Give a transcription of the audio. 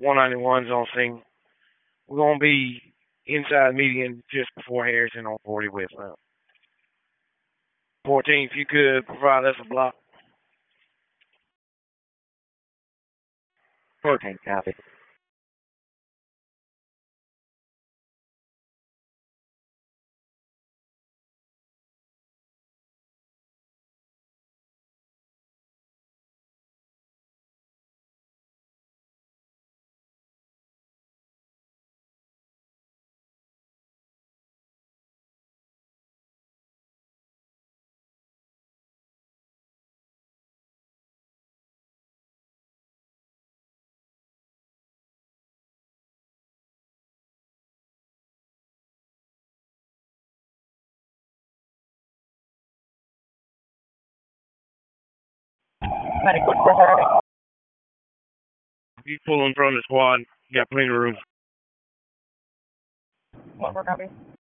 191's on scene. We're going to be inside median just before Harrison on 40 westbound. 14, if you could provide us a block. 14, copy. If you pull in front of the squad, you got plenty of room. 1 more copy.